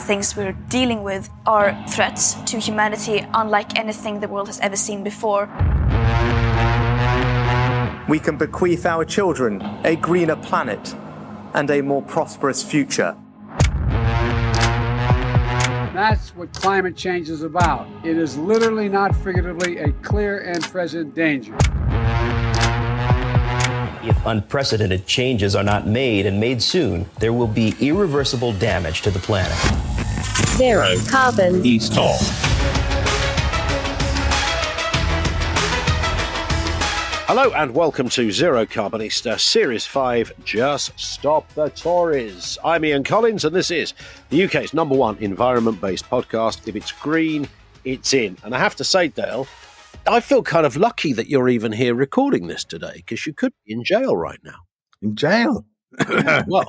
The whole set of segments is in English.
things we're dealing with are threats to humanity unlike anything the world has ever seen before. We can bequeath our children a greener planet and a more prosperous future. That's what climate change is about. It is literally, not figuratively, a clear and present danger. If unprecedented changes are not made and made soon, there will be irreversible damage to the planet. Zero Carbon East Talk. Hello and welcome to Zero Carbonista Series 5, Just Stop the Tories. I'm Ian Collins and this is the UK's #1 environment-based podcast. If it's green, it's in. And I have to say, Dale, I feel kind of lucky that you're even here recording this today because you could be in jail right now. In jail? Well,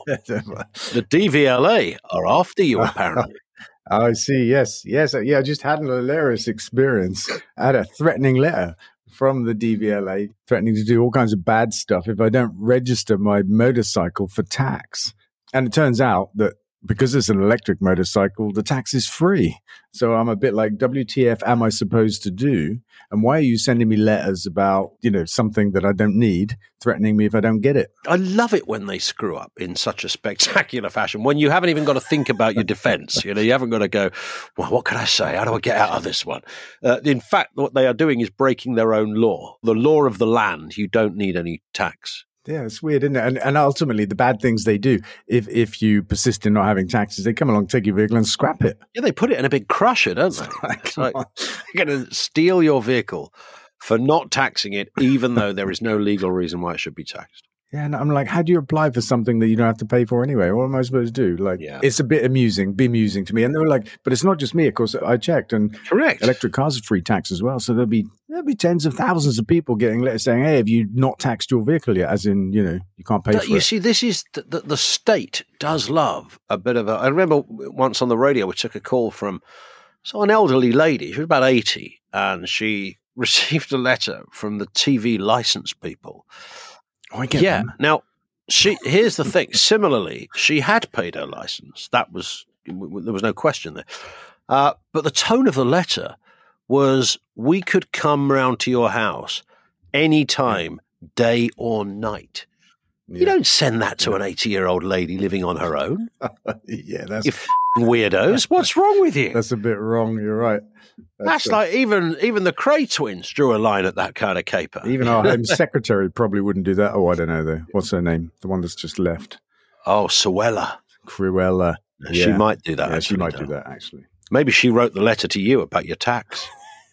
the DVLA are after you, apparently. I see, yes. Yeah, I just had an hilarious experience. I had a threatening letter from the DVLA threatening to do all kinds of bad stuff if I don't register my motorcycle for tax. And it turns out that because it's an electric motorcycle, the tax is free. So I'm a bit like, WTF am I supposed to do? And why are you sending me letters about, something that I don't need, threatening me if I don't get it? I love it when they screw up in such a spectacular fashion, when you haven't even got to think about your defense. You haven't got to go, well, what can I say? How do I get out of this one? In fact, what they are doing is breaking their own law, the law of the land. You don't need any tax. Yeah, it's weird, isn't it? And ultimately, the bad things they do, if you persist in not having taxes, they come along, take your vehicle and scrap it. Yeah, they put it in a big crusher, don't they? It's like, they're going to steal your vehicle for not taxing it, even though there is no legal reason why it should be taxed. Yeah, and I'm like, how do you apply for something that you don't have to pay for anyway? What am I supposed to do? It's a bit amusing to me. And they were like, but it's not just me. Of course, I checked, and correct, electric cars are free tax as well. So there'll be tens of thousands of people getting letters saying, hey, have you not taxed your vehicle yet? As in, you can't pay for it. You see, this is the state does love a bit of a. I remember once on the radio, we took a call from an elderly lady. She was about 80, and she received a letter from the TV license people. Oh, I get them. Now, here's the thing. Similarly, she had paid her license. There was no question there. But the tone of the letter was, we could come round to your house anytime, day or night. Yeah. You don't send that to an 80-year-old lady living on her own. Yeah, that's... You weirdos. What's wrong with you? That's a bit wrong. You're right. That's like even the Cray twins drew a line at that kind of caper. Even our Home Secretary probably wouldn't do that. Oh, I don't know, though. What's her name? The one that's just left. Oh, Cruella. Yeah. She might do that. Yeah, she might do that, actually. Maybe she wrote the letter to you about your tax.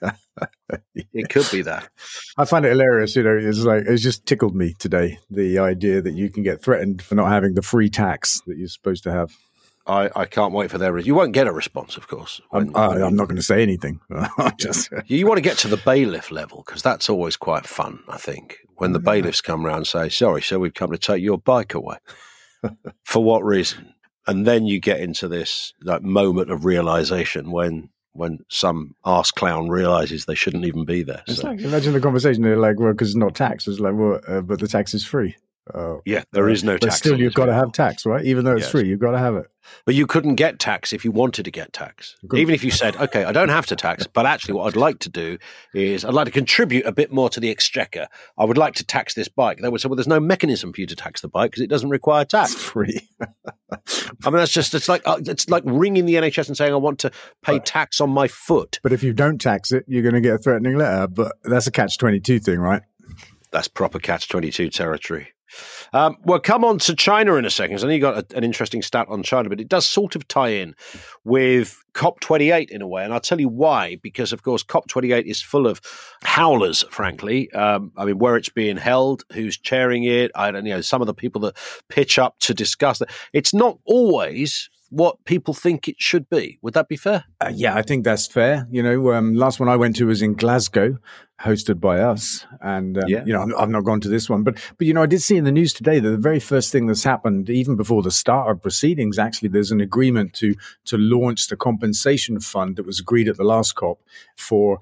It could be that. I find it hilarious. It's just tickled me today, the idea that you can get threatened for not having the free tax that you're supposed to have. I can't wait for their. You won't get a response, of course. I'm not going to say anything. You want to get to the bailiff level, because that's always quite fun, I think, when the bailiffs come round and say, sorry, sir, we've come to take your bike away. For what reason? And then you get into this moment of realization when some arse clown realizes they shouldn't even be there. It's like, imagine the conversation. They're like, well, because it's not tax. It's like, well, but the tax is free. Yeah, there is no tax. But still, you've got to have tax, right? Even though it's free, you've got to have it. But you couldn't get tax if you wanted to get tax. Even if you said, okay, I don't have to tax, but actually what I'd like to do is I'd like to contribute a bit more to the exchequer. I would like to tax this bike. They would say, well, there's no mechanism for you to tax the bike because it doesn't require tax. It's free. I mean, it's like ringing the NHS and saying, I want to pay tax on my foot. But if you don't tax it, you're going to get a threatening letter. But that's a catch-22 thing, right? That's proper catch-22 territory. We'll come on to China in a second. I know you got an interesting stat on China, but it does sort of tie in with COP28 in a way. And I'll tell you why, because, of course, COP28 is full of howlers, frankly. Where it's being held, who's chairing it, some of the people that pitch up to discuss it. It's not always what people think it should be. Would that be fair? Yeah, I think that's fair. Last one I went to was in Glasgow, hosted by us. And, I've not gone to this one. But I did see in the news today that the very first thing that's happened, even before the start of proceedings, actually, there's an agreement to launch the compensation fund that was agreed at the last COP for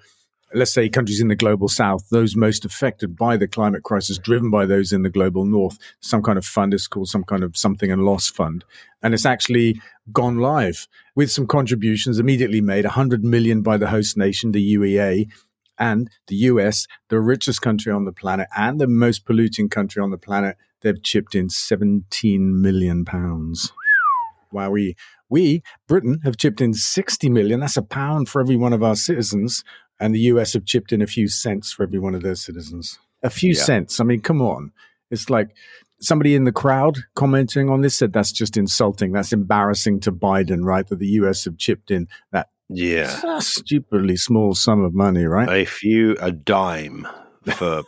let's say countries in the global south, those most affected by the climate crisis, driven by those in the global north, some kind of fund is called some kind of something and loss fund. And it's actually gone live with some contributions immediately made, 100 million by the host nation, the UEA, and the US, the richest country on the planet and the most polluting country on the planet. They've chipped in 17 million pounds. Wow, we, Britain, have chipped in 60 million. That's £1 for every one of our citizens. And the US have chipped in a few cents for every one of their citizens. A few cents. I mean, come on. It's like somebody in the crowd commenting on this said that's just insulting. That's embarrassing to Biden, right? That the US have chipped in that stupidly small sum of money, right? A dime for,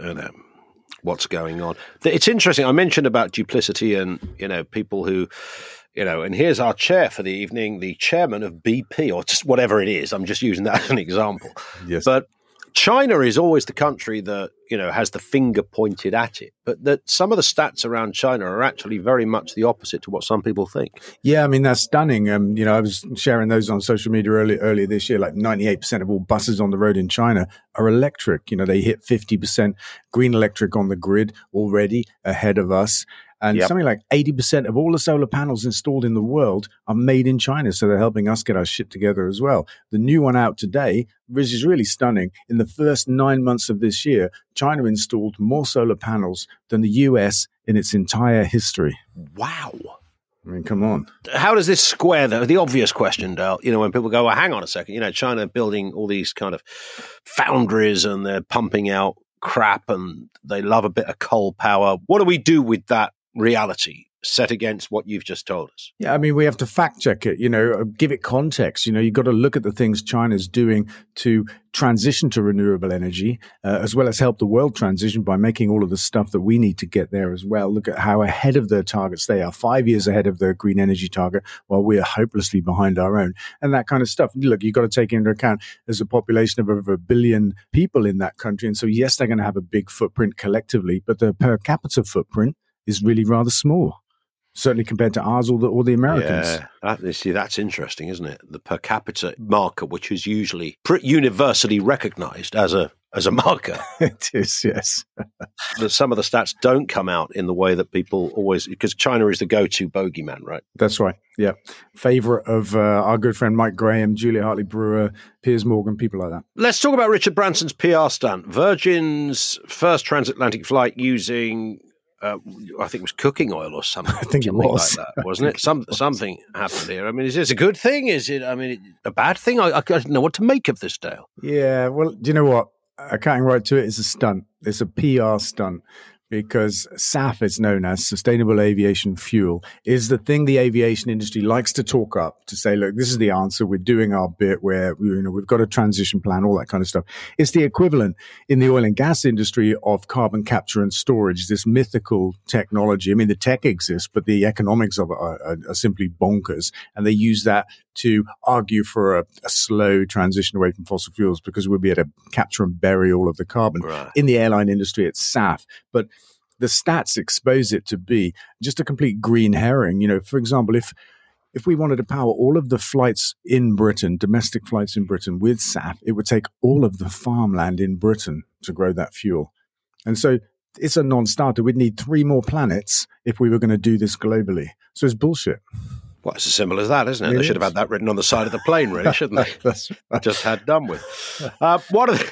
what's going on. It's interesting. I mentioned about duplicity and, people who, and here's our chair for the evening, the chairman of BP, or just whatever it is. I'm just using that as an example. Yes. But China is always the country that, has the finger pointed at it. But that some of the stats around China are actually very much the opposite to what some people think. Yeah, I mean, that's stunning. I was sharing those on social media earlier this year. Like 98% of all buses on the road in China are electric. They hit 50% green electric on the grid already ahead of us. And something like 80% of all the solar panels installed in the world are made in China. So they're helping us get our shit together as well. The new one out today, which is really stunning. In the first 9 months of this year, China installed more solar panels than the US in its entire history. Wow. I mean, come on. How does this square, though? The obvious question, Dale, when people go, well, hang on a second, China building all these kind of foundries and they're pumping out crap and they love a bit of coal power. What do we do with that reality set against what you've just told us? Yeah, I mean, we have to fact check it, give it context. You've got to look at the things China's doing to transition to renewable energy, as well as help the world transition by making all of the stuff that we need to get there as well. Look at how ahead of their targets they are, 5 years ahead of their green energy target, while we are hopelessly behind our own, and that kind of stuff. Look, you've got to take into account there's a population of over 1 billion people in that country. And so, yes, they're going to have a big footprint collectively, but the per capita footprint is really rather small, certainly compared to ours or the Americans. Yeah, that's interesting, isn't it? The per capita marker, which is usually universally recognized as a marker. It is, yes. Some of the stats don't come out in the way that people always, because China is the go-to bogeyman, right? That's right, yeah. Favorite of our good friend Mike Graham, Julia Hartley-Brewer, Piers Morgan, people like that. Let's talk about Richard Branson's PR stunt. Virgin's first transatlantic flight using... I think it was cooking oil or something. I think it was. Like that, wasn't it? Something happened here. I mean, is this a good thing? Is it, a bad thing? I don't know what to make of this, Dale. Yeah, well, do you know what? Cutting right to it is a stunt. It's a PR stunt. Because SAF, it's known as Sustainable Aviation Fuel, is the thing the aviation industry likes to talk up to say, look, this is the answer. We're doing our bit where, we've got a transition plan, all that kind of stuff. It's the equivalent in the oil and gas industry of carbon capture and storage, this mythical technology. I mean, the tech exists, but the economics of it are simply bonkers. And they use that to argue for a slow transition away from fossil fuels because we'll be able to capture and bury all of the carbon. Right. In the airline industry, it's SAF. But the stats expose it to be just a complete green herring. For example, if we wanted to power all of the flights in Britain, domestic flights in Britain with SAF, it would take all of the farmland in Britain to grow that fuel. And so it's a non-starter. We'd need 3 more planets if we were going to do this globally. So it's bullshit. Well, it's as simple as that, isn't it? They should have had that written on the side of the plane, really, shouldn't they? That's right. Just had done with. One of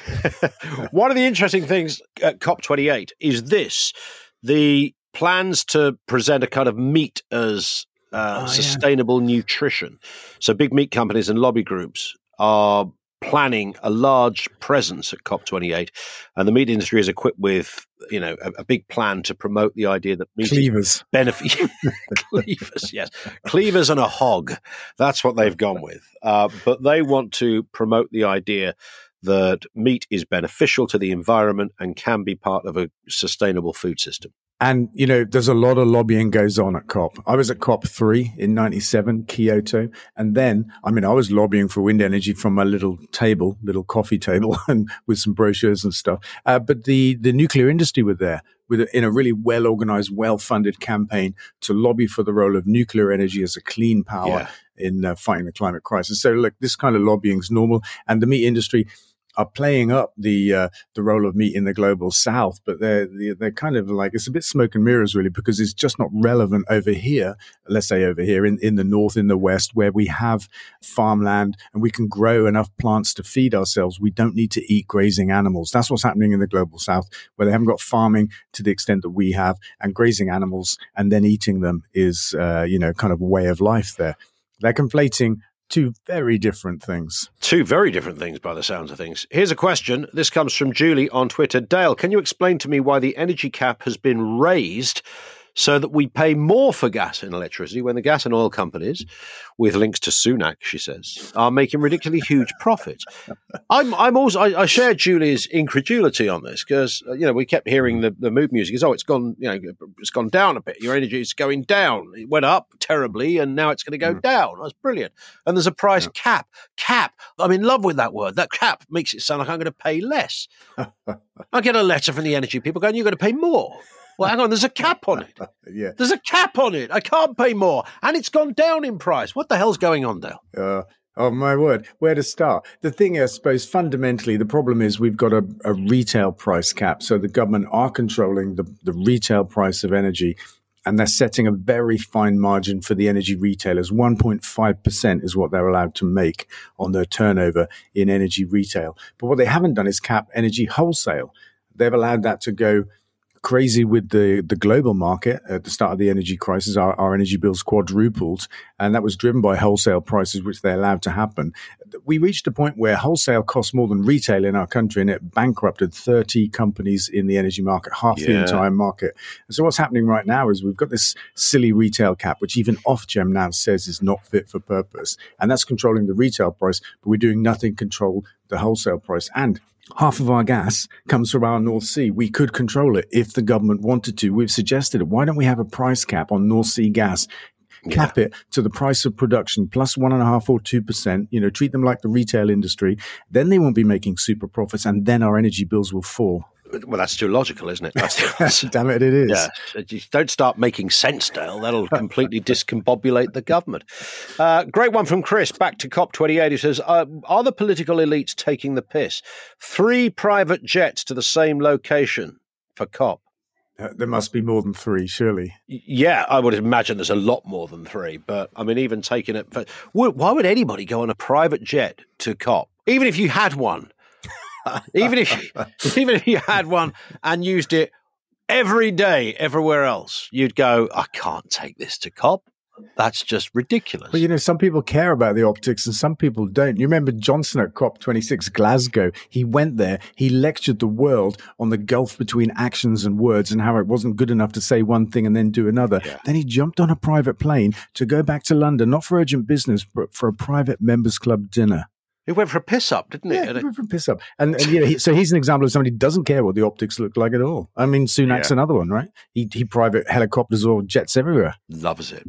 the interesting things at COP28 is this: the plans to present a kind of meat as sustainable nutrition. So big meat companies and lobby groups are planning a large presence at COP28, and the meat industry is equipped with, a big plan to promote the idea that meat cleavers benefit cleavers, yes, cleavers and a hog. That's what they've gone with. But they want to promote the idea that meat is beneficial to the environment and can be part of a sustainable food system. And, there's a lot of lobbying goes on at COP. I was at COP3 in 97, Kyoto. And then, I was lobbying for wind energy from my little coffee table and with some brochures and stuff. But the nuclear industry were there in a really well-organized, well-funded campaign to lobby for the role of nuclear energy as a clean power in fighting the climate crisis. So, look, this kind of lobbying is normal. And the meat industry, are playing up the role of meat in the global south, but they're kind of like, it's a bit smoke and mirrors really, because it's just not relevant over here. Let's say over here in the north, in the west, where we have farmland and we can grow enough plants to feed ourselves. We don't need to eat grazing animals. That's what's happening in the global south, where they haven't got farming to the extent that we have, and grazing animals and then eating them is, kind of a way of life there. They're conflating two very different things. Two very different things by the sounds of things. Here's a question. This comes from Julie on Twitter. Dale, can you explain to me why the energy cap has been raised so that we pay more for gas and electricity when the gas and oil companies, with links to Sunak, she says, are making ridiculously huge profits? I share Julie's incredulity on this because we kept hearing the mood music is it's gone down a bit. Your energy is going down. It went up terribly and now it's going to go down. That's brilliant. And there's a price cap. I'm in love with that word. That cap makes it sound like I'm going to pay less. I get a letter from the energy people going, you're going to pay more. Well, hang on, there's a cap on it. Yeah. There's a cap on it. I can't pay more. And it's gone down in price. What the hell's going on, Dale? Oh, my word. Where to start? The thing, I suppose, fundamentally, the problem is we've got a retail price cap. So the government are controlling the retail price of energy, and they're setting a very fine margin for the energy retailers. 1.5% is what they're allowed to make on their turnover in energy retail. But what they haven't done is cap energy wholesale. They've allowed that to go crazy with the global market at the start of the energy crisis. Our energy bills quadrupled, and that was driven by wholesale prices, which they allowed to happen. We reached a point where wholesale costs more than retail in our country, and it bankrupted 30 companies in the energy market, half the entire market. And so what's happening right now is we've got this silly retail cap, which even Ofgem now says is not fit for purpose, and that's controlling the retail price, but we're doing nothing to control the wholesale price. And half of our gas comes from our North Sea. We could control it if the government wanted to. We've suggested it. Why don't we have a price cap on North Sea gas? Cap it to the price of production plus 1.5 or 2%, treat them like the retail industry. Then they won't be making super profits, and then our energy bills will fall. Well, that's too logical, isn't it? Damn it is. Yeah. Don't start making sense, Dale. That'll completely discombobulate the government. Great one from Chris, back to COP28. He says, are the political elites taking the piss? 3 private jets to the same location for COP. There must be more than 3, surely. Yeah, I would imagine there's a lot more than 3. But, I mean, even taking it... Why would anybody go on a private jet to COP? Even if you had one. Even if you had one and used it every day everywhere else, you'd go, I can't take this to COP. That's just ridiculous. Well, some people care about the optics and some people don't. You remember Johnson at COP26 Glasgow? He went there, he lectured the world on the gulf between actions and words and how it wasn't good enough to say one thing and then do another. Yeah. Then he jumped on a private plane to go back to London, not for urgent business, but for a private members club dinner. It went for a piss-up, didn't it? Yeah, it went for a piss-up. And so he's an example of somebody who doesn't care what the optics look like at all. I mean, Sunak's another one, right? He private helicopters or jets everywhere. Loves it.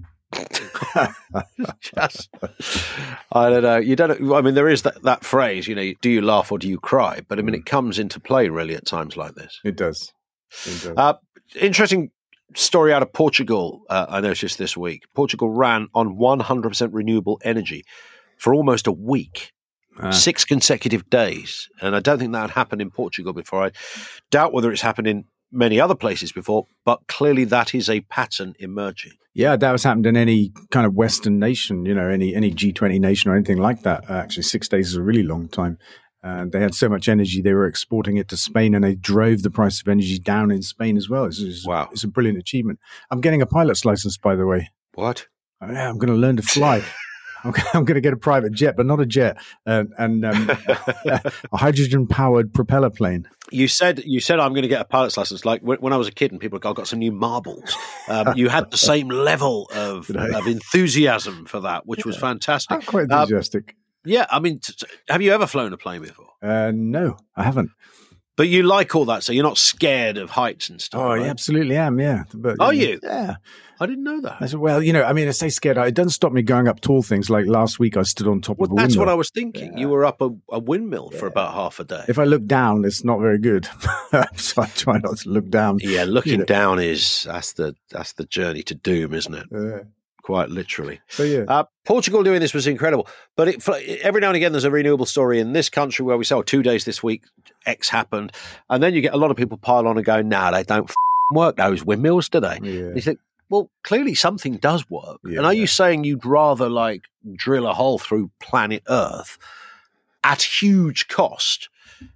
I don't know. I mean, there is that phrase, do you laugh or do you cry? But I mean, it comes into play really at times like this. It does. Interesting story out of Portugal, I noticed this week. Portugal ran on 100% renewable energy for almost a week. 6 consecutive days. And I don't think that had happened in Portugal before. I doubt whether it's happened in many other places before, but clearly that is a pattern emerging. Yeah, that has happened in any kind of Western nation, any G20 nation or anything like that. Actually, 6 days is a really long time. They had so much energy, they were exporting it to Spain, and they drove the price of energy down in Spain as well. Wow. It's a brilliant achievement. I'm getting a pilot's license, by the way. What? Yeah, I'm going to learn to fly. I'm going to get a private jet, but not a jet, and a hydrogen-powered propeller plane. You said I'm going to get a pilot's license. Like when I was a kid, and people go, "I've got some new marbles." You had the same level of enthusiasm for that, which was fantastic. I'm quite enthusiastic. Yeah, I mean, have you ever flown a plane before? No, I haven't. But you like all that, so you're not scared of heights and stuff. Oh, right? I absolutely am, yeah. But, Are you? Yeah. I didn't know that. I said, well, I say scared. It doesn't stop me going up tall things. Like last week, I stood on top of a windmill. That's what I was thinking. Yeah. You were up a windmill for about half a day. If I look down, it's not very good. So I try not to look down. Yeah, looking down that's the journey to doom, isn't it? quite literally. So, yeah. Portugal doing this was incredible. But every now and again, there's a renewable story in this country where we say, 2 days this week, X happened. And then you get a lot of people pile on and go, no, they don't work, those windmills, do they? Yeah. You think, well, clearly something does work. Yeah, and are you saying you'd rather drill a hole through planet Earth at huge cost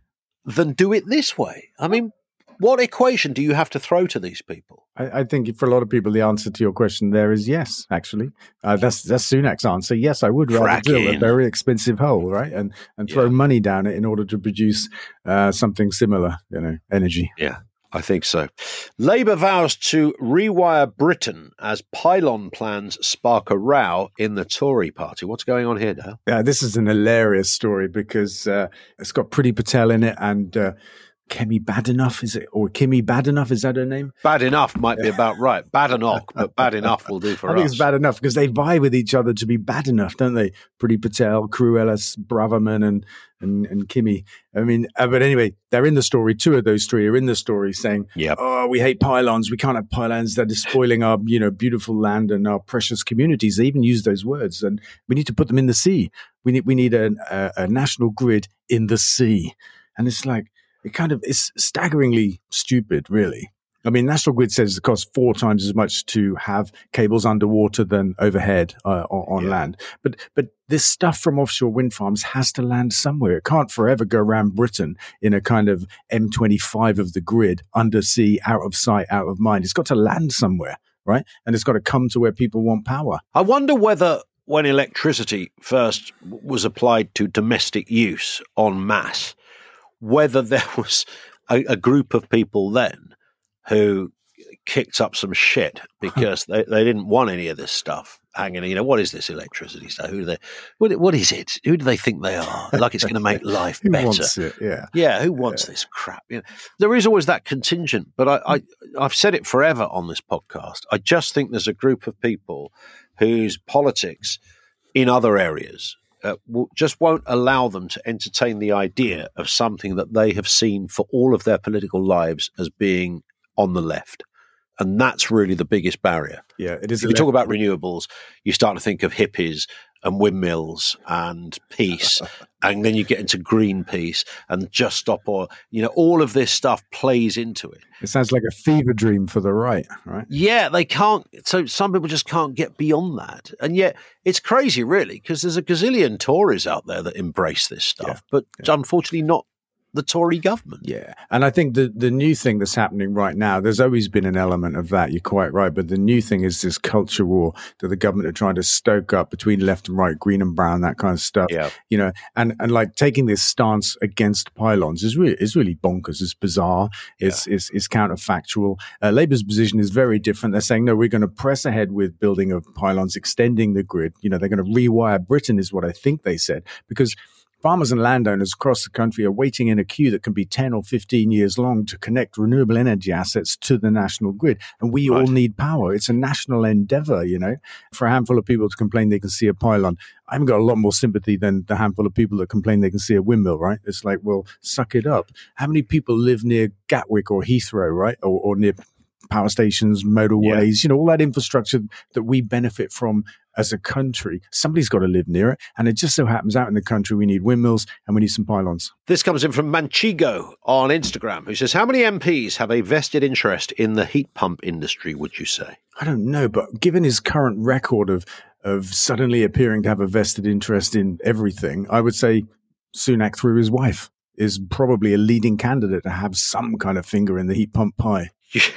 than do it this way? I mean, what equation do you have to throw to these people? I think for a lot of people, the answer to your question there is yes, actually. That's Sunak's answer. Yes, I would rather drill a very expensive hole, right? And throw money down it in order to produce something similar, energy. Yeah. I think so. Labour vows to rewire Britain as pylon plans spark a row in the Tory party. What's going on here, Dale? This is an hilarious story because it's got Priti Patel in it and Kemi Badenoch, is it? Or Kimi Badenoch, is that her name? Badenoch might be about right. Badenoch, but Badenoch will do for us. I think it's bad enough because they vie with each other to be bad enough, don't they? Priti Patel, Cruella Braverman and Kimi. I mean, but anyway, they're in the story. 2 of those 3 are in the story saying, oh, we hate pylons. We can't have pylons that are spoiling our, beautiful land and our precious communities. They even use those words, and we need to put them in the sea. We need a national grid in the sea. And it's like, it's staggeringly stupid, really. I mean, National Grid says it costs 4 times as much to have cables underwater than overhead on land. But this stuff from offshore wind farms has to land somewhere. It can't forever go around Britain in a kind of M25 of the grid, undersea, out of sight, out of mind. It's got to land somewhere, right? And it's got to come to where people want power. I wonder whether when electricity first was applied to domestic use en masse, whether there was a group of people then who kicked up some shit because they didn't want any of this stuff hanging. What is this electricity stuff? What is it? Who do they think they are? Like it's going to make life better. Who wants it? Yeah. Yeah, who wants this crap? There is always that contingent, but I've said it forever on this podcast. I just think there's a group of people whose politics in other areas just won't allow them to entertain the idea of something that they have seen for all of their political lives as being on the left. And that's really the biggest barrier. Yeah, it is. If you talk about renewables, you start to think of hippies and windmills and peace, and then you get into Greenpeace and Just Stop Oil. All of this stuff plays into it. It sounds like a fever dream for the right? Yeah, they can't. So some people just can't get beyond that. And yet it's crazy, really, because there's a gazillion Tories out there that embrace this stuff, but unfortunately not the Tory government. Yeah. And I think the new thing that's happening right now, there's always been an element of that. You're quite right. But the new thing is this culture war that the government are trying to stoke up between left and right, green and brown, that kind of stuff. Yeah. And like taking this stance against pylons is really bonkers. It's bizarre. It's counterfactual. Labour's position is very different. They're saying, no, we're going to press ahead with building of pylons, extending the grid. They're going to rewire Britain is what I think they said, because farmers and landowners across the country are waiting in a queue that can be 10 or 15 years long to connect renewable energy assets to the national grid. And we all need power. It's a national endeavor, for a handful of people to complain they can see a pylon. I haven't got a lot more sympathy than the handful of people that complain they can see a windmill, right? It's like, well, suck it up. How many people live near Gatwick or Heathrow, right? Or near power stations, motorways, all that infrastructure that we benefit from as a country. Somebody's got to live near it. And it just so happens out in the country, we need windmills and we need some pylons. This comes in from Manchigo on Instagram, who says, how many MPs have a vested interest in the heat pump industry, would you say? I don't know, but given his current record of suddenly appearing to have a vested interest in everything, I would say Sunak through his wife is probably a leading candidate to have some kind of finger in the heat pump pie.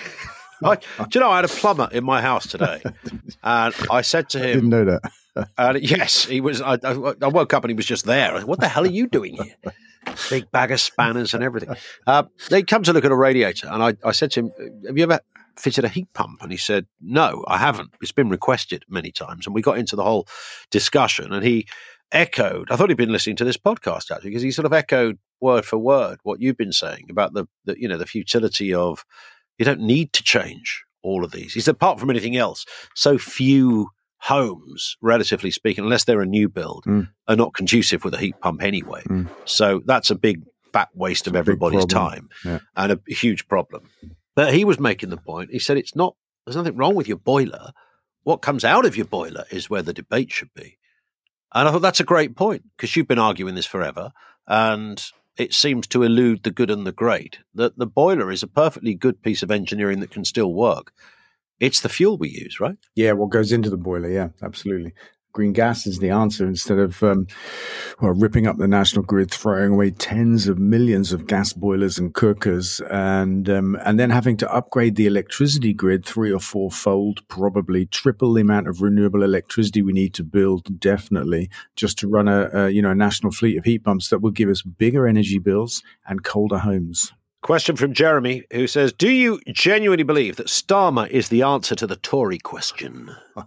Do you know, I had a plumber in my house today, and I said to him... I didn't know that. Yes, he was. I woke up and he was just there. I said, what the hell are you doing here? Big bag of spanners and everything. They come to look at a radiator, and I said to him, have you ever fitted a heat pump? And he said, no, I haven't. It's been requested many times. And we got into the whole discussion, and he echoed, I thought he'd been listening to this podcast, actually, because he sort of echoed word for word what you've been saying about the futility of, you don't need to change all of these. He said, apart from anything else, so few homes, relatively speaking, unless they're a new build, are not conducive with a heat pump anyway. So that's a big fat waste of everybody's time and a huge problem. But he was making the point. He said, there's nothing wrong with your boiler. what comes out of your boiler is where the debate should be. And I thought that's a great point, because you've been arguing this forever, and it seems to elude the good and the great, that the boiler is a perfectly good piece of engineering that can still work. It's the fuel we use, right? Yeah, what goes into the boiler, yeah, absolutely. Green gas is the answer, instead of ripping up the national grid, throwing away tens of millions of gas boilers and cookers, and then having to upgrade the electricity grid 3 or 4-fold, probably triple the amount of renewable electricity we need to build, definitely, just to run a national fleet of heat pumps that will give us bigger energy bills and colder homes. Question from Jeremy, who says, do you genuinely believe that Starmer is the answer to the Tory question?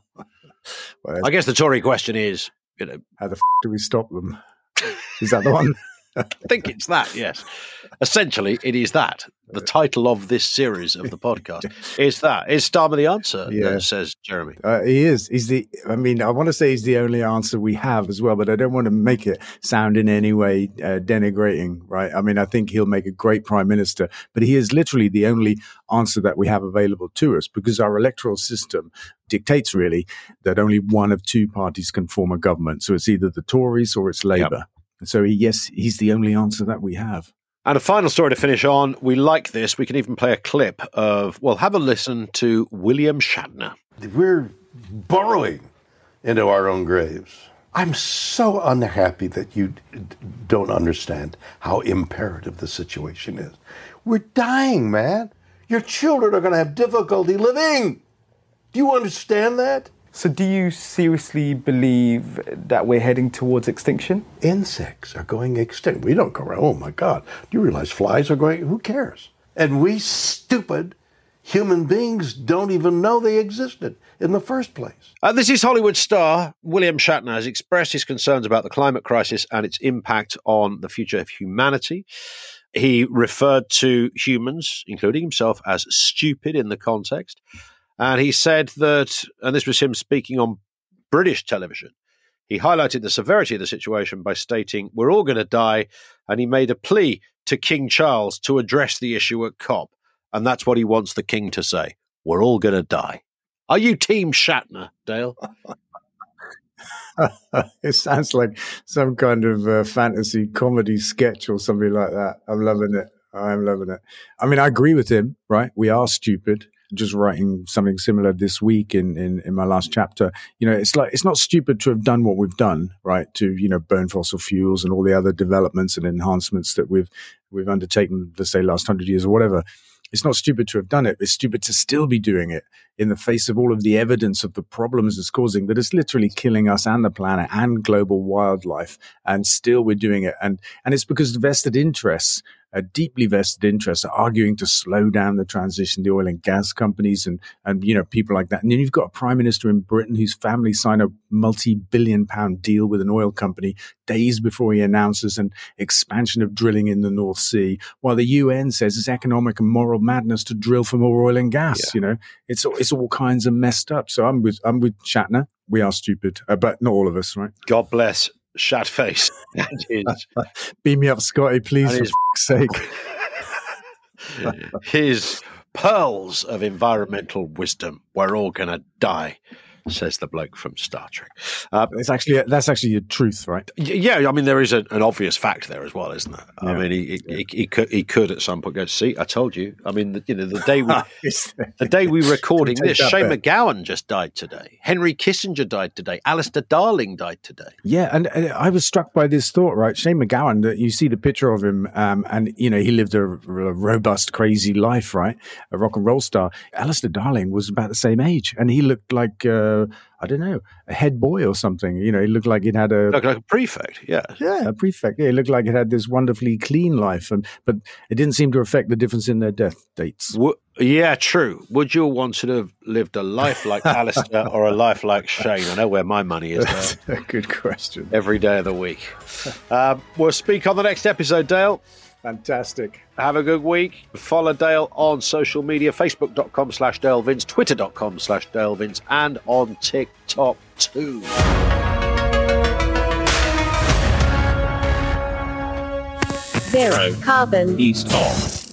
Well, I guess the Tory question is, how the do we stop them? Is that the one? I think it's that, yes. Essentially, it is that. The title of this series of the podcast is that. Is Starmer the answer? Yeah. Says Jeremy. He is. I want to say he's the only answer we have as well, but I don't want to make it sound in any way denigrating, right? I mean, I think he'll make a great prime minister, but he is literally the only answer that we have available to us, because our electoral system dictates really that only one of two parties can form a government. So it's either the Tories or it's Labour. Yep. So he's the only answer that we have. And a final story to finish on. We like this. We can even play a clip of, well, have a listen to William Shatner. We're burrowing into our own graves. I'm so unhappy that you don't understand how imperative the situation is. We're dying, man. Your children are going to have difficulty living. Do you understand that? So do you seriously believe that we're heading towards extinction? Insects are going extinct. We don't go around, oh my God, do you realize flies are going, who cares? And we stupid human beings don't even know they existed in the first place. This is Hollywood star William Shatner has expressed his concerns about the climate crisis and its impact on the future of humanity. He referred to humans, including himself, as stupid in the context. And he said that, and this was him speaking on British television, he highlighted the severity of the situation by stating, we're all going to die, and he made a plea to King Charles to address the issue at COP. And that's what he wants the king to say. We're all going to die. Are you Team Shatner, Dale? It sounds like some kind of fantasy comedy sketch or something like that. I'm loving it. I mean, I agree with him, right? We are stupid. Just writing something similar this week in my last chapter. It's not stupid to have done what we've done, right? To, burn fossil fuels and all the other developments and enhancements that we've undertaken, let's say, last 100 years or whatever. It's not stupid to have done it. It's stupid to still be doing it in the face of all of the evidence of the problems it's causing, that it's literally killing us and the planet and global wildlife. And still we're doing it. And it's because vested interests, deeply vested interests, are arguing to slow down the transition, the oil and gas companies and people like that. And then you've got a prime minister in Britain whose family signed a multi-billion-pound deal with an oil company days before he announces an expansion of drilling in the North Sea, while the UN says it's economic and moral madness to drill for more oil and gas. Yeah. It's all kinds of messed up. So I'm with Shatner. We are stupid, but not all of us, right? God bless Shatface. Beam me up, Scotty, please, for fuck's sake. His pearls of environmental wisdom. We're all going to die, says the bloke from Star Trek. That's actually the truth, right? Yeah, I mean, there is an obvious fact there as well, isn't there? Yeah. I mean, he could at some point go, see, I told you. I mean, the day we're recording this, Shane McGowan just died today. Henry Kissinger died today. Alistair Darling died today. Yeah, and I was struck by this thought, right? Shane McGowan, that you see the picture of him, and he lived a robust, crazy life, right? A rock and roll star. Alistair Darling was about the same age, and he looked like I don't know, a head boy or something. He looked like it had like a prefect, yeah. Yeah, a prefect. Yeah, it looked like it had this wonderfully clean life, but it didn't seem to affect the difference in their death dates. Yeah, true. Would you want to have lived a life like Alistair or a life like Shane? I know where my money is. That's a good question. Every day of the week. We'll speak on the next episode, Dale. Fantastic. Have a good week. Follow Dale on social media, facebook.com/DaleVince, twitter.com/DaleVince, and on TikTok too. Zero Carbon East Talk.